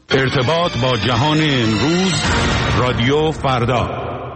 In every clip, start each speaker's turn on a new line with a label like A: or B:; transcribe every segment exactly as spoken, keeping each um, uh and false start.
A: ارتباط با جهان امروز، رادیو فردا.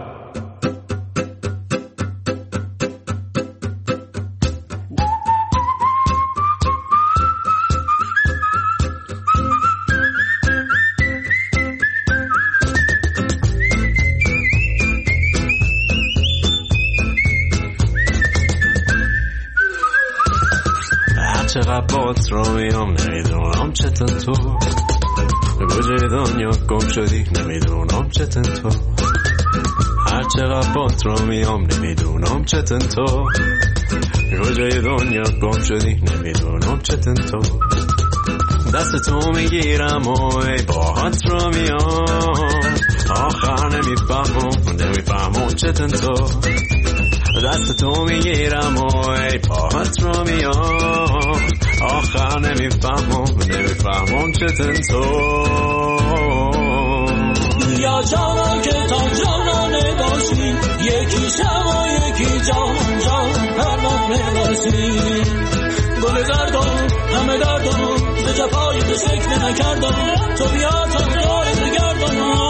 B: چقدر بات رو میام نمیدونم چطور تو کجای دنیا گم شدی نمیدونم چطور تو هر چقدر بات رو میام نمیدونم چطور تو کجای دنیا گم شدی نمیدونم چطور تو دست تو میگیرم و ای باهات رو میام آخر نمیفهمم نمیفهمم چطور تو دست تو میگیرم و ای باهات رو میام آخر نمیفهمم نمیفهمم چطور تو
C: یا جانا که تا جانانه باشی یکی شب و یکی جان جان پروانه باشی گل دردم همه دردم به جفای تو شکل نکردم تو بیا تا دارت گردم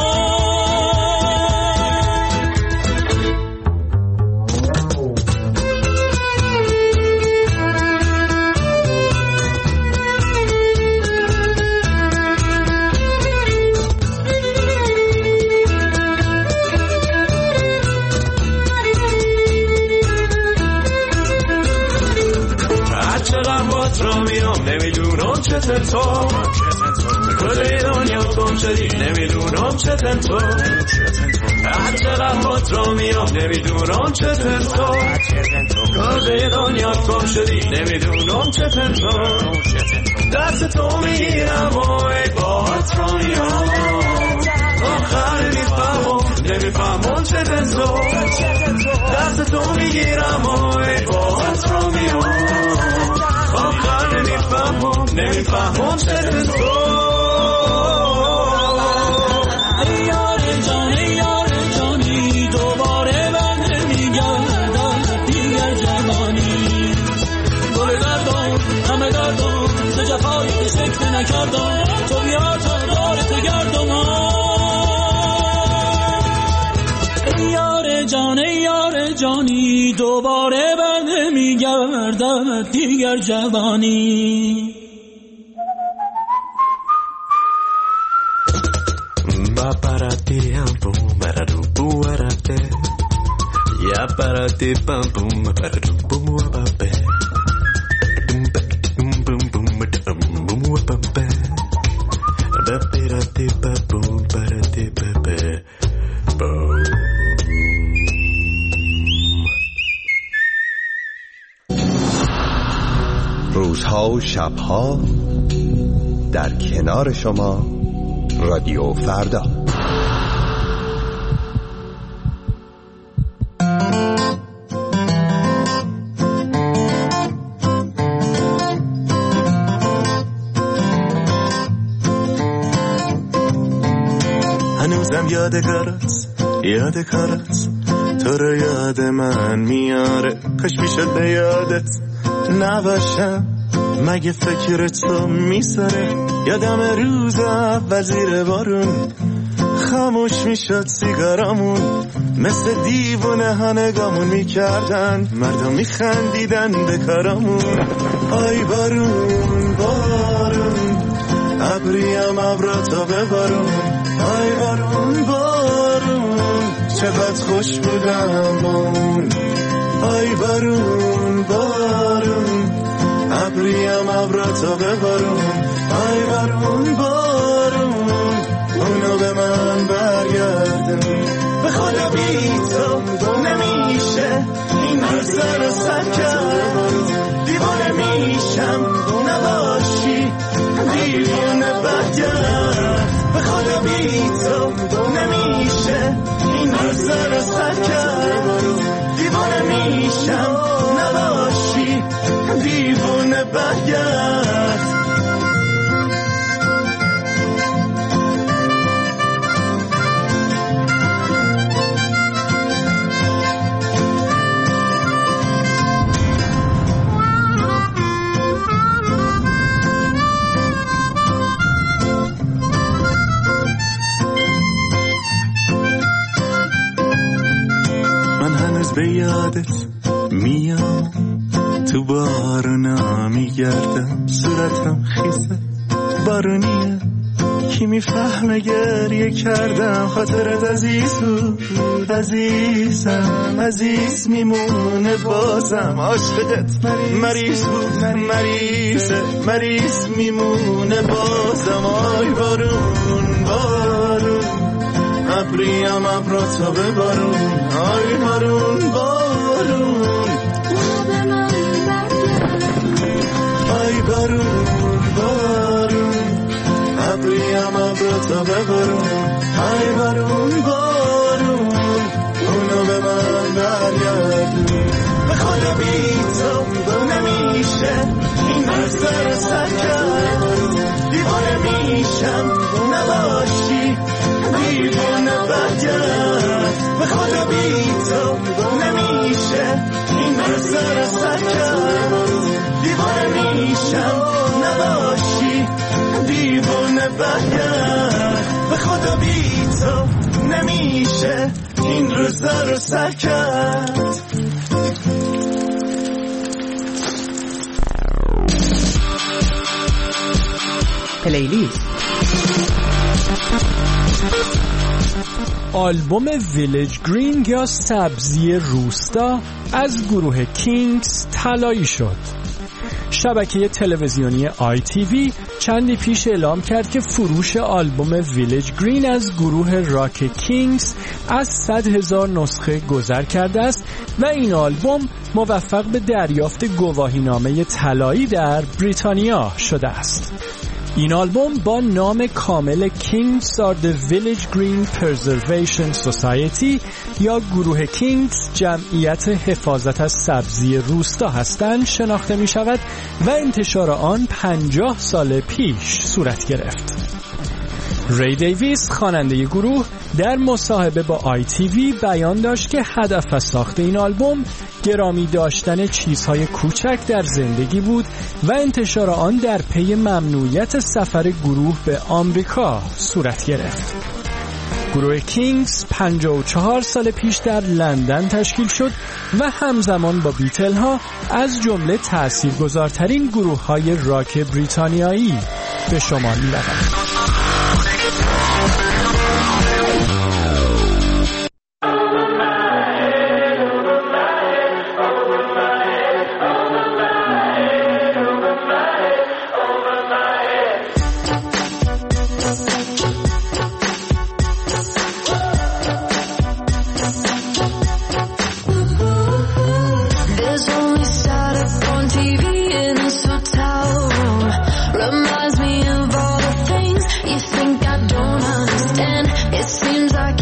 B: نمیدونم چطور تو کجای دنیا گم شدی نمیدونم چطور تو هر چقدر بات رو میام نمیدونم چطور تو کجای دنیا گم شدی نمیدونم چطور تو دست تو میگیرم و ای باهات رو میام آخر نمیفهمم نمیفهمم چطور تو دست تو میگیرم و ای باهات رو میام آخر نمیفهمم نمیفهمم چطور تو
C: ای یار جان ای یار جانی دوباره من نمیگردم دیگر جوانی گل دردم همه دردم به جفای شکل نکردم تو بیا تا دارت گردم ای یار جان ای یار جانی دوباره من نمیگردم دیگر جوانی
B: با پراتی هم بوم برادو بوارده یا پراتی پم بوم برادو بوارده بوم بوم بوم بوم بوم بوارده با پراتی پم بوم پراتی پم بوم
D: روزها و شبها در کنار شما رادیو فردا.
E: هنوزم یادگارت یادگارت تو رو یاد من میاره کاش میشد به یادت نباشم مگه فکر تو میساره یادم روز اول زیر بارون خاموش میشد سیگارامون مثل دیوونه ها نگامون میکردن مردم میخندیدن به کارامون آی بارون بارون ابریم ابراتا ببارون آی بارون بارون چقدر خوش بودم بون آی بارون بارون ابریم ابراتا ببارون آی بارون بارون اونو به من برگردون به خدا بی تو نمیشه این روزا رو سر کرد دیوانه میشم نباشی دیوانه برگرد به خدا بی تو نمیشه این روزا رو سر کرد دیوانه میشم نباشی دیوانه برگرد باز به یادت میام، تو بارونا میگردم، صورتم خیسه بارونیه، کی میفهمه گریه کردم، خاطرت عزیز بود عزیزم، عزیز میمونه بازم، عاشقت مریض بود مریضه، مریض میمونه بازم. آی بارون بارون ابریم ابراتو ببارون، آی بارون بارون آی بارون بارون ابریم ابراتو ببارون، آی بارون بارون اونو به من برگردون. به خدا بی تو نمیشه این روزا رو سر کرد، دیوانه میشم نباشی دیوانه برگرد. به خدا بی تو نمیشه این روزا رو سر کرد، دیوانه میشم نباشی دیوانه برگرد. به خدا بی تو نمیشه این روزا رو سر کرد.
F: پلیلیست.
G: آلبوم ویلج گرین یا سبزی روستا از گروه کینگز طلایی شد. شبکه تلویزیونی آی تی وی چندی پیش اعلام کرد که فروش آلبوم ویلج گرین از گروه راک کینگز از صد هزار نسخه گذر کرده است و این آلبوم موفق به دریافت گواهینامه طلایی در بریتانیا شده است. این آلبوم با نام کامل Kings are the Village Green Preservation Society یا گروه کینگز جمعیت حفاظت از سبزی روستا هستند شناخته می شود و انتشار آن پنجاه سال پیش صورت گرفت. ری دیویس خواننده گروه در مصاحبه با آی تی وی بیان داشت که هدف از ساخت این آلبوم گرامی داشتن چیزهای کوچک در زندگی بود و انتشار آن در پی ممنوعیت سفر گروه به آمریکا صورت گرفت. گروه کینگز پنجاه و چهار سال پیش در لندن تشکیل شد و همزمان با بیتل ها از جمله تأثیرگذارترین گروه های راک بریتانیایی به شمار می رود.
H: Reminds me of all the things you think I don't understand. It seems like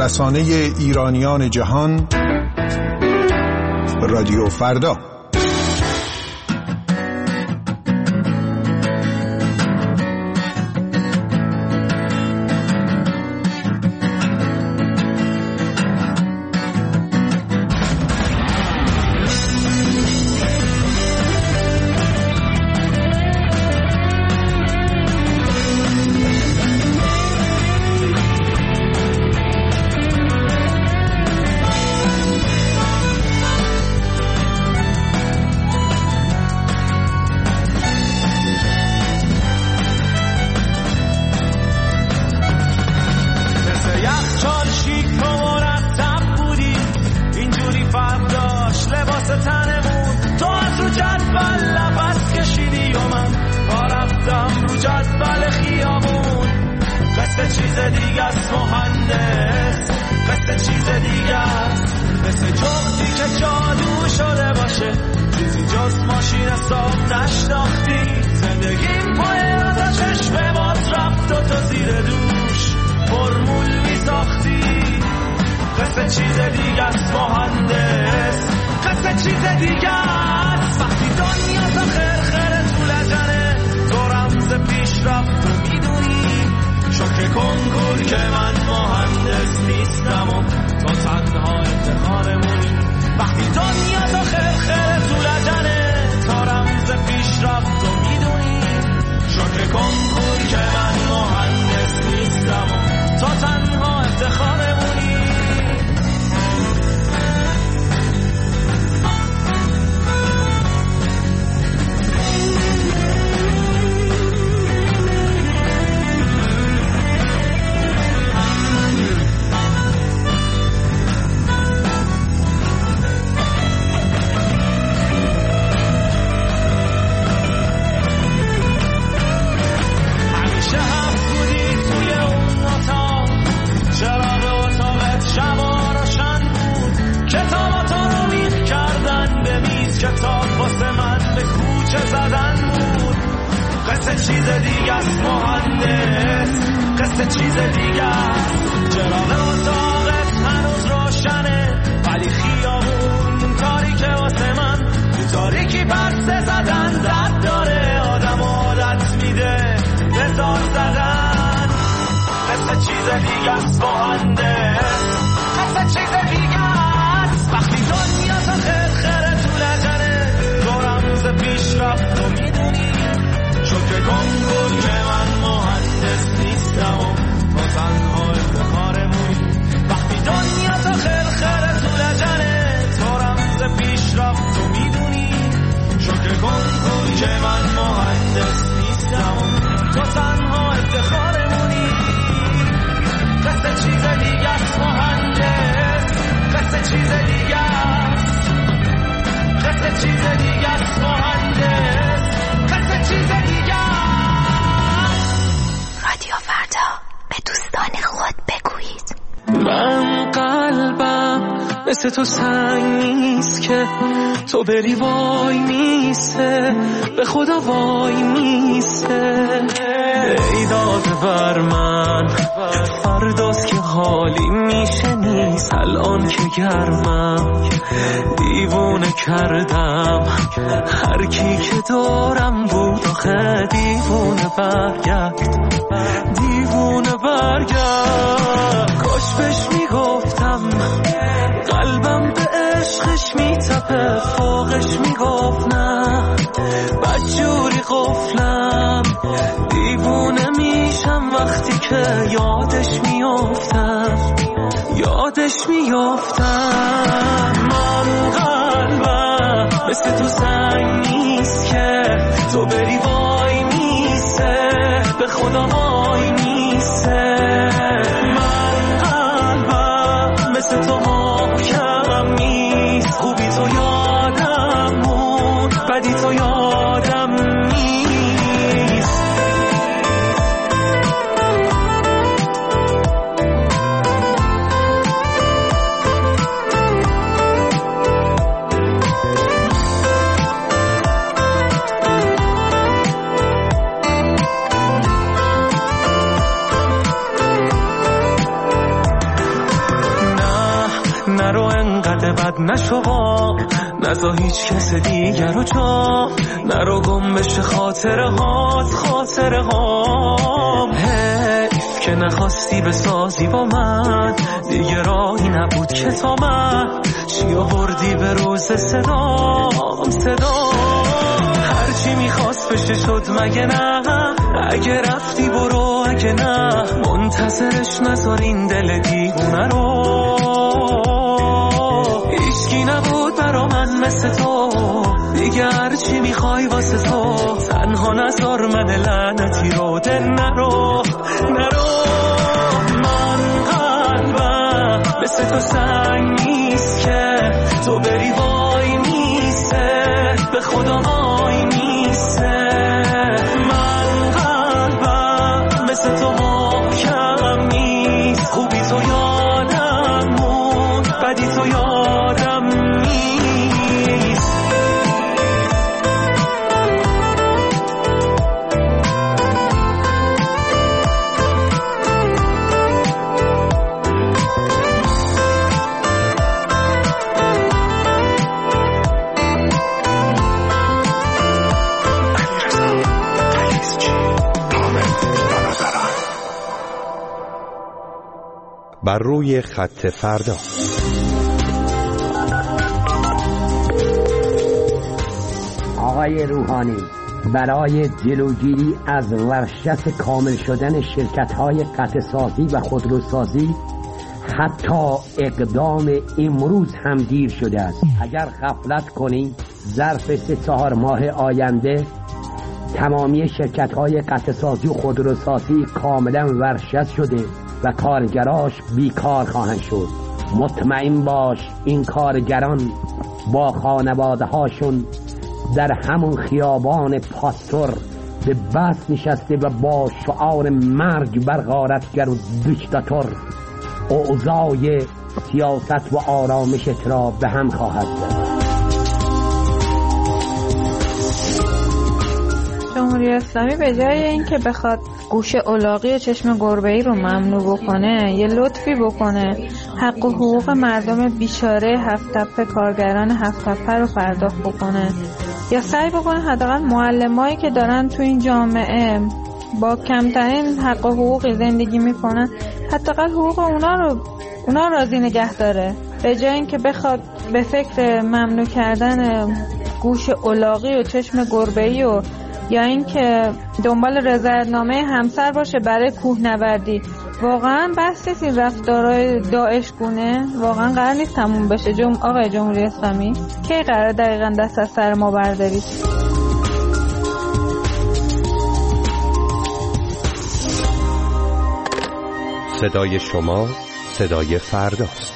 H: رسانه ایرانیان جهان، رادیو فردا.
C: مثل تو سنگ نیست که تو بری وای میسته، به خدا وای میسته. ای داده بر من فرداست که حالی میشه نیست، الان که گرمم دیوونه کردم هر کی که دارم بود آخه دیوونه برگرد، دیوونه برگرد. کاش بهش میگفتم قلبم به عشقش میتپه، فوقش میگفت نه بدجوری قفلم، دیوونه میشم وقتی که یادش میافتم، یادش میافتم. من قلبم مثل تو سنگ نیست که تو بری وای میسته، به خدا وای میسته. من قلبم مثل تو محکم نیست، خوبی تو یادم بود بدی تو یادم نیست.
E: نرو انقدر بد نشو با نزا هیچ کس دیگر رو جا نرو گم بشه خاطره هات خاطره هام حیف که نخواستی بسازی با من دیگه راهی نبود که تا من چی آوردی به روز صدام صدام هرچی میخواست بشه شد مگه نه اگه رفتی برو اگه نه منتظرش نذار این دل دیوونه رو هیچکی نبود برا من مثل تو دیگه هرچی میخوای واسه تو تنها نذار من لعنتی رو دل نرو نرو من قلبم مثل تو سنگ نیست که تو بری وای نیسته به خدا وای نیسته من قلبم مثل تو محکم نیست خوبی تو یادم مون بدی تو یادم نیست
D: بر روی خط فردا.
I: آقای روحانی، برای جلوگیری از ورشت کامل شدن شرکت‌های قطع‌سازی و خودروسازی حتی اقدام امروز هم دیر شده است. اگر غفلت کنید ظرف سه چهار ماه آینده تمامی شرکت‌های قطع‌سازی و خودروسازی کاملا ورشت شده و کارگراش بیکار خواهند شد. مطمئن باش این کارگران با خانواده هاشون در همون خیابان پاستور به بس نشسته و با شعار مرگ بر غارتگر و دیکتاتور اوضاع سیاست و آرامشت را به هم خواهد زد.
J: جمهوری اسلامی به جای اینکه بخواد گوش الاغی و چشم گربه‌ای رو ممنوع بکنه یه لطفی بکنه حق و حقوق مردم بیچاره هفت تپه کارگران هفت تپه رو پرداخت بکنه یا سعی بکنه حداقل معلمایی که دارن تو این جامعه با کمترین حق و حقوقی زندگی میکنن حداقل حقوق اونا رو اونا راضی نگه داره به جای اینکه بخواد به فکر ممنوع کردن گوش الاغی و چشم گربه‌ای و یا این که دنبال رضایتنامه همسر باشه برای کوهنوردی. واقعا بس نیست این رفتارهای داعش گونه واقعا قرار نیست تموم بشه. جم... آقای جمهوری اسلامی کی قرار دقیقا دست از سر ما بردارید؟
D: صدای شما صدای فرداست.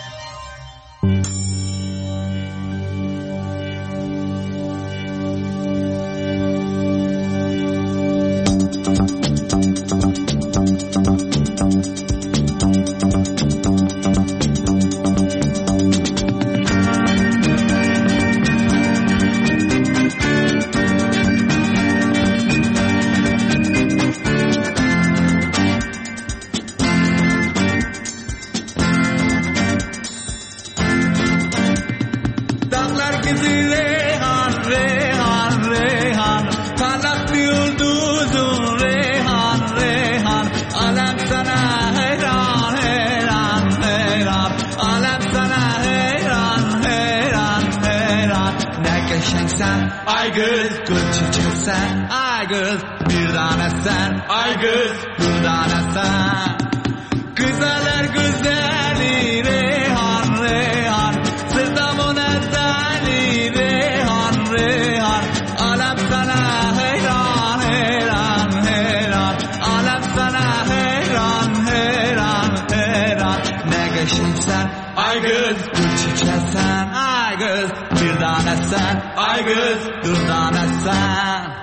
C: Ay kız gül çiçeksen, ay kız bir tanesen, ay kız bir tanesen. Güzeller güzeli Reyhan Reyhan, sırtamın ezdeli Reyhan Reyhan. Alem sana heyran heyran heyran, alem sana heyran heyran heyran. Ne geçinsen, ay kız gül çiçeksen, ay kız bir tanesen, ay kız bir tanesen.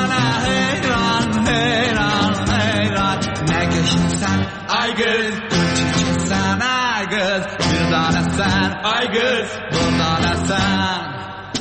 C: sana heyran heyran heyran ne geçsen ay göz geçsen ay göz bir tane sen ay göz bir tane sen.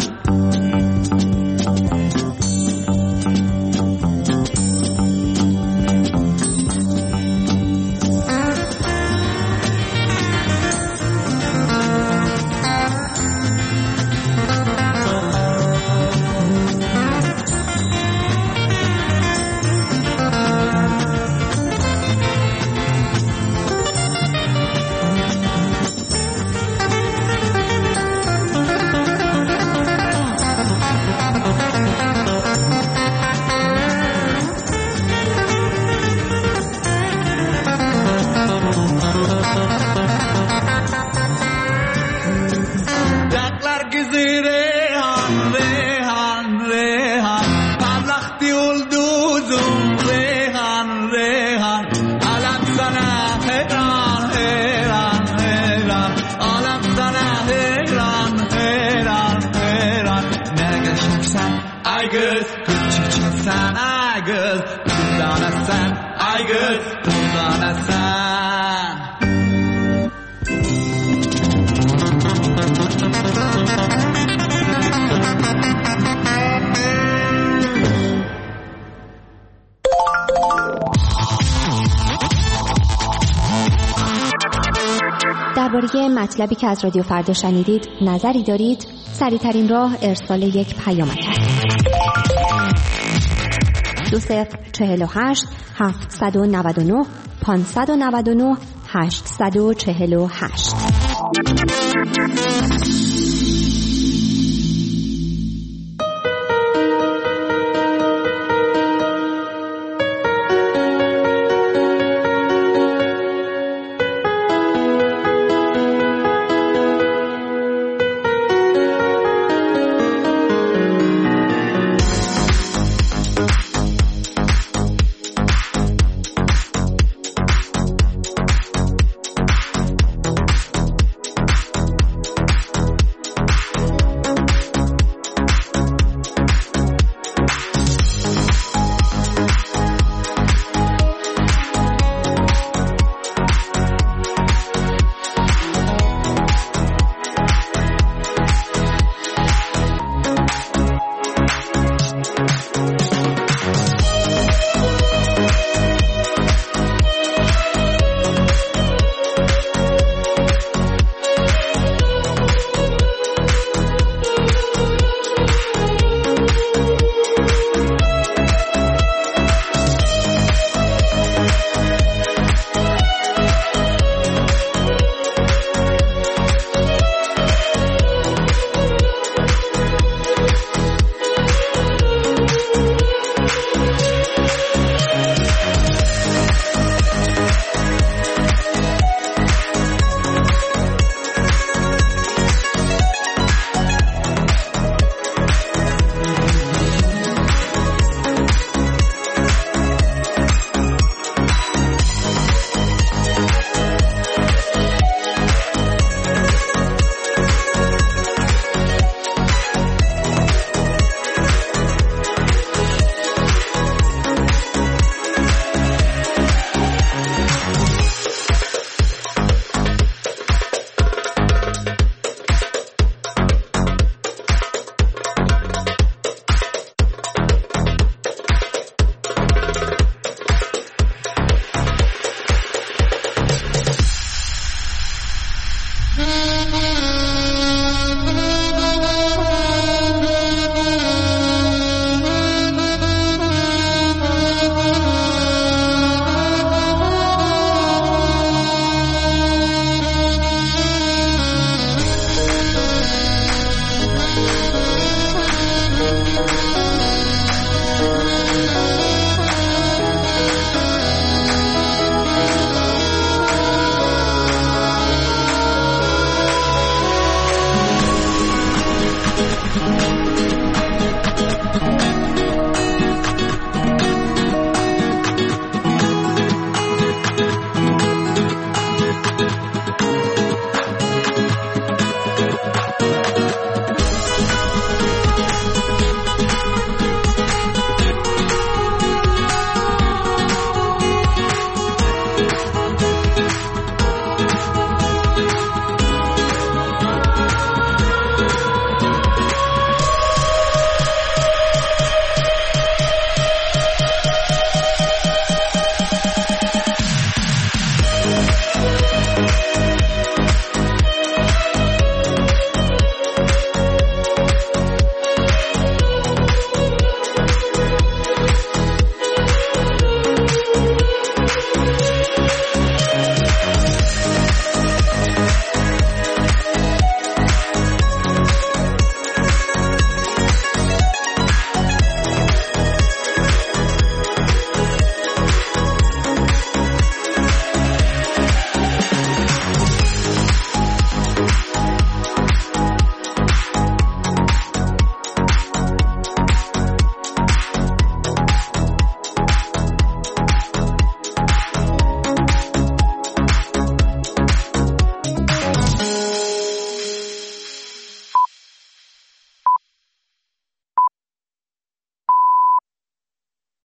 K: درباره مطلبی که از رادیو فردا شنیدید نظری دارید؟ سریع‌ترین راه ارسال یک پیامک است. دو صفر چهل و هشت هفتصد و نود و نه پانصد و نود و نه هشتصد و چهل و هشت.